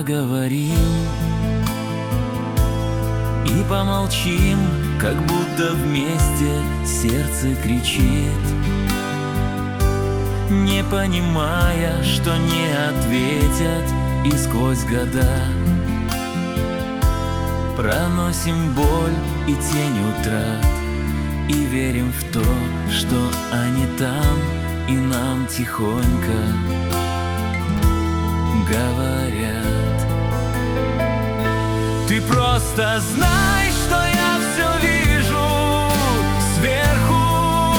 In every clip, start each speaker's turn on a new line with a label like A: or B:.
A: поговорим и помолчим, как будто вместе сердце кричит, не понимая, что не ответят, и сквозь года проносим боль и тень утрат, и верим в то, что они там, и нам тихонько говорят: ты просто знай, что я все вижу сверху,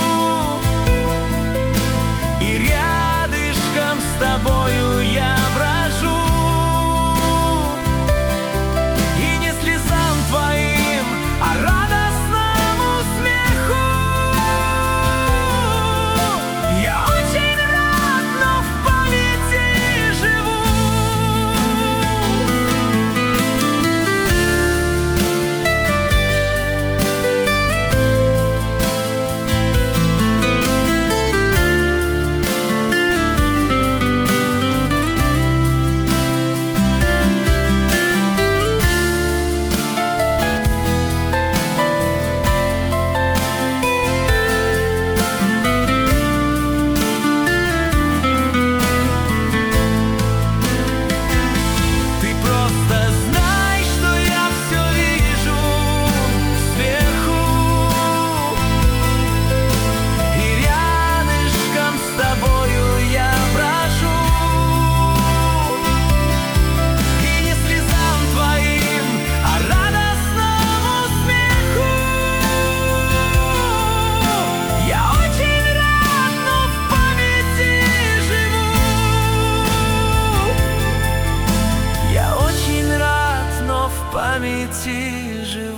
A: и рядышком с тобою я брожу, и не слезам твоим, а радостному смеху. Я очень рад, но в памяти живу. В памяти живу.